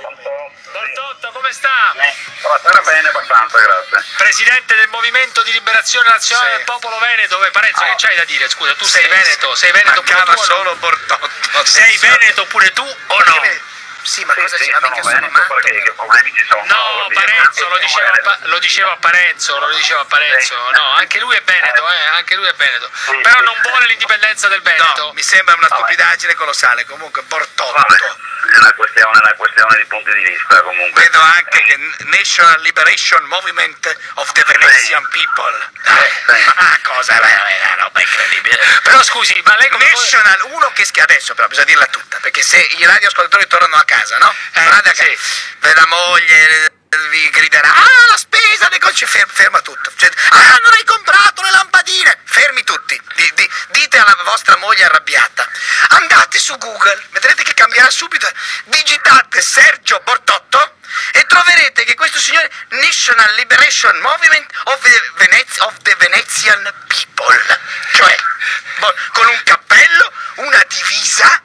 Bortotto, come sta? Buonasera, bene, abbastanza, grazie. Presidente del Movimento di Liberazione Nazionale del Popolo Veneto, Parenzo, che c'hai da dire? Scusa, tu sei Veneto pure tu? Solo Bortotto. Sei Veneto pure tu o no? Sì, ma cosa ci sono Veneto perché che problemi ci sono? No, Parenzo, lo diceva a Parenzo, no, anche lui è Veneto, però non vuole l'indipendenza del Veneto. No, mi sembra una stupidaggine colossale, comunque Bortotto. È una questione di punti di vista, comunque. Vedo anche che National Liberation Movement of the Venetian People. Cosa è una roba incredibile. Però scusi, ma lei come National, uno che adesso però bisogna dirla tutta, perché se i radioascoltatori tornano a casa, no? Sì. La moglie vi griderà: la spesa dei conci, ferma tutto. Cioè, non hai comprato le lampadine, fermi tutti. Dite alla vostra moglie arrabbiata: andate su Google, vedrete che cambierà subito, digitate Sergio Bortotto e troverete che questo signore National Liberation Movement of the Venetian People, cioè con un cappello, una divisa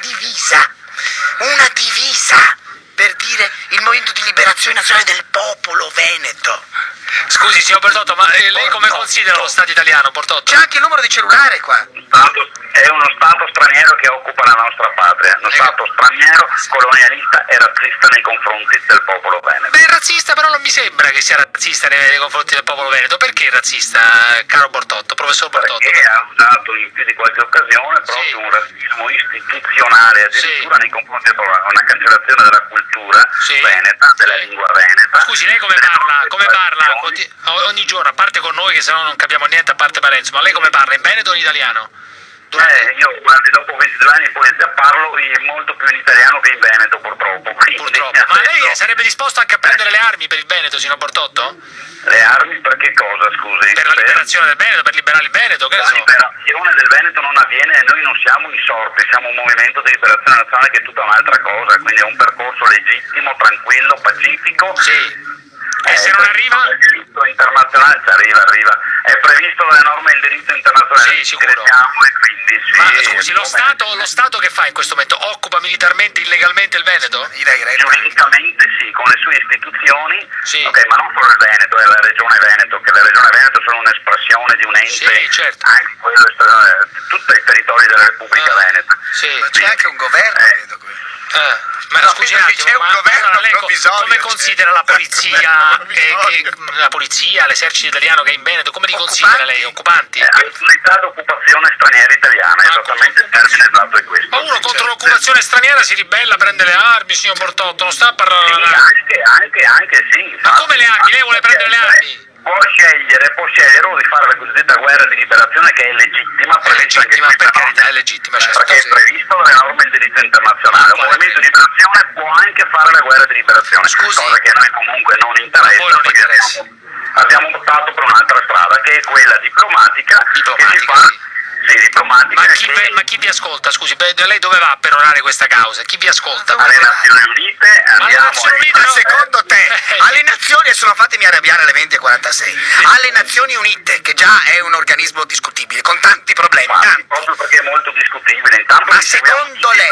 per dire il Movimento di Liberazione Nazionale del Popolo Veneto. Scusi, signor Bortotto, ma lei come considera lo Stato italiano, Bortotto? C'è anche il numero di cellulare qua. È uno Stato straniero che occupa la nostra patria, uno Stato straniero, colonialista e razzista nei confronti del popolo veneto. Beh, razzista però non mi sembra che sia razzista nei confronti del popolo veneto. Perché razzista, caro Bortotto, professor Bortotto? Perché ha usato in più di qualche occasione proprio un razzismo istituzionale, addirittura nei confronti di una cancellazione della cultura veneta, della lingua veneta. Scusi, lei come parla? Ogni giorno, a parte con noi che se no non capiamo niente, a parte Parenzo, ma lei come parla? In veneto o in italiano? Io guardi, dopo 22 anni poi parlo molto più in italiano che in veneto, purtroppo. Ma lei sarebbe disposto anche a prendere le armi per il Veneto, signor Bortotto? Le armi per che cosa, scusi? Per la liberazione del Veneto, per liberare il Veneto, che ne so? La liberazione del Veneto non avviene, noi non siamo insorti, siamo un movimento di liberazione nazionale che è tutta un'altra cosa, quindi è un percorso legittimo, tranquillo, pacifico. Sì. E se non arriva? Il diritto internazionale arriva. È previsto dalle norme del diritto internazionale. Sì, sicuro. E quindi, ma scusi, lo Stato che fa in questo momento? Occupa militarmente, illegalmente il Veneto? Giuridicamente sì, con le sue istituzioni, sì. Ok, ma non solo il Veneto, è la Regione Veneto, che la Regione Veneto è solo un'espressione di un ente, sì, certo. Anche quello è tutto il territorio della Repubblica Veneta. Sì. Ma c'è anche un governo, vedo qui. Ma scusi un attimo, c'è un governo lei come considera la polizia, l'esercito italiano che è in Veneto, come li considera lei? Occupanti? Autorità d'occupazione straniera italiana, esattamente il termine esatto è questo. Ma uno contro l'occupazione straniera si ribella, prende le armi, signor Bortotto, non sta a parlare... Anche sì. Ma come le armi? Lei vuole prendere le armi? Può scegliere o di fare la cosiddetta guerra di liberazione, che è legittima, per carità, è legittima, certo, perché è previsto dalle norme del diritto internazionale. Un movimento di liberazione può anche fare la guerra di liberazione, cosa che a noi comunque non interessa, abbiamo optato per un'altra strada, che è quella diplomatica. Che si fa. Sì, diplomatica. Ma chi vi ascolta? Scusi, lei dove va a perorare questa causa? Chi vi ascolta? Alle Nazioni Unite Ma secondo te, alle Nazioni, sono fatemi arrabbiare alle 20:46, alle Nazioni Unite, che già è un organismo discutibile, con tanti problemi. Proprio perché è molto discutibile. Ma secondo lei,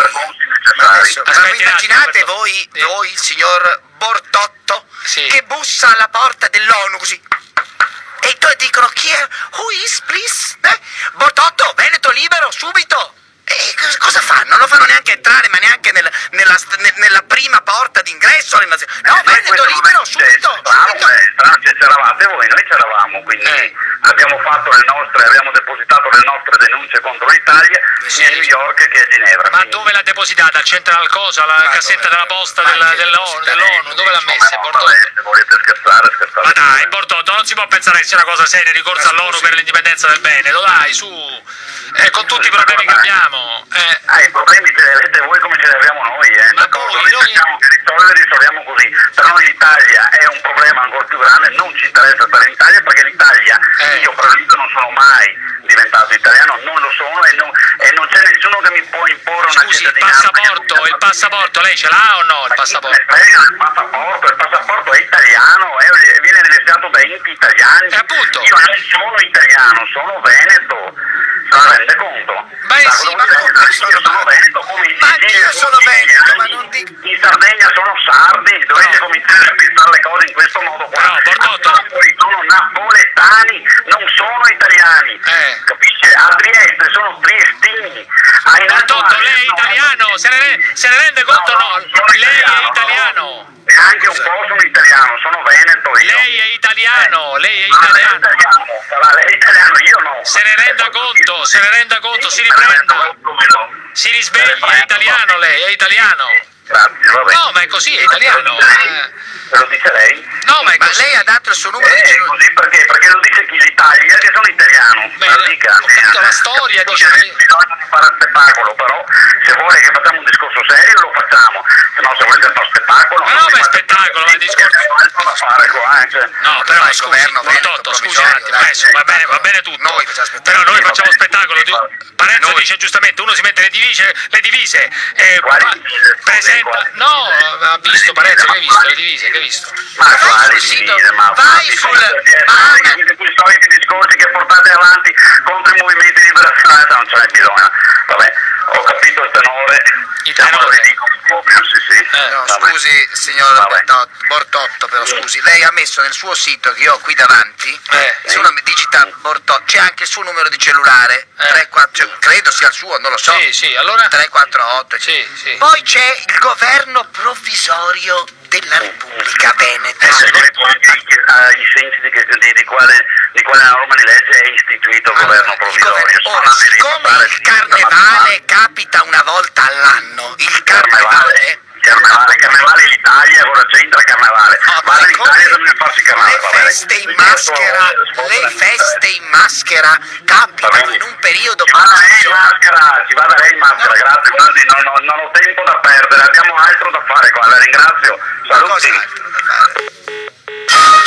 ma immaginate voi, il signor Bortotto, che bussa alla porta dell'ONU così, e dicono: chi è? Who is, please? Bortotto, Veneto libero, subito! E cosa fanno? Non lo fanno neanche entrare, ma neanche nella prima porta d'ingresso alle Nazioni. No, Veneto libero, subito! C'eravate voi, noi c'eravamo, quindi abbiamo depositato le nostre denunce contro l'Italia sia a New York che a Ginevra. Ma dove l'ha depositata? Al Central Cosa? Alla cassetta della posta dell'ONU? Dove l'ha messa? Se volete scherzare. Ma dai, Bortotto, non si può pensare che sia una cosa seria, ricorso all'ONU per l'indipendenza del Veneto, dai, su! Con tutti i problemi che abbiamo. I problemi ce li avete voi come ce li abbiamo noi, Ma noi cerchiamo di risolviamo così. Per noi l'Italia è un problema ancora più grande, non ci interessa stare in Italia perché l'Italia, io per esempio non sono mai diventato italiano, non lo sono e non c'è nessuno che mi può imporre una cittadinanza. Il passaporto, lei ce l'ha o no il passaporto? Il passaporto è italiano, viene negoziato da enti italiani. Appunto. Io non sono italiano, sono veneto. la rende conto? Beh, sì, ma sono veneto, come in anch'io sono veneto, ma non dico... in Sardegna sono sardi, dovete cominciare a pensare le cose in questo modo qua. No, Bortotto. A Napoli sono napoletani, non sono italiani, capisce? A Trieste sono triestini. Bortotto, lei è italiano, se ne rende conto o no? Lei è italiano. E anche un po' sono italiano, sono veneto io. Lei è italiano, lei è Ma lei è italiano. lei è italiano, io no. Se ne renda conto, si riprenda. Si risvegli, è italiano lei, è italiano. Grazie, vabbè. No, ma è così, è italiano. Me lo dice lei? No, ma è Ma così. lei ha dato il suo numero di cellulare. Così perché? Perché lo dice chi? L'Italia, che sono italiano. Beh, ho capito la storia, dice lei. Bisogna fare spettacolo, però se vuole che facciamo un discorso serio lo facciamo. Se no, se volete fare spettacolo... Ma no, ma è spettacolo, ma è discorso... da fare qua, No, però il scusi, governo Bortotto, veneto scusi un attimo, provvisorio, adesso va bene tutto. Noi facciamo spettacolo. Però noi facciamo spettacolo. Parenzo Noi. dice giustamente, uno si mette le divise, Quali divise? presenta... Quali? No, ha visto Parenzo, che hai visto? Le divise, che hai visto? Ma Vai quali sul sito, divise? Ma vai sul... quei soliti discorsi che portate avanti contro i movimenti di liberazione, non ce n'è bisogno. Vabbè, ho capito il tenore. Il Siamo tenore. ridicoli proprio, sì. No, Vabbè. scusi, signor Vabbè. Bortotto, però scusi, lei ha messo nel suo sito che io ho qui davanti, se uno mi digita Bortotto, c'è anche il suo numero di cellulare, 34, credo sia il suo, non lo so. Sì, allora... 348. Sì. Poi c'è il governo provvisorio della Repubblica Veneta. Adesso ai sensi di quale norma di legge è istituito il governo provvisorio. Ora, siccome il carnevale capita una volta all'anno, il carnevale... Carnevale in Italia, cosa c'entra carnevale? Vado in Italia bisogna farsi carnevale, va bene. Le feste in maschera capitano in un periodo ci vada lei in maschera, grazie, guardi, non ho tempo da perdere, abbiamo altro da fare qua, la ringrazio, saluti.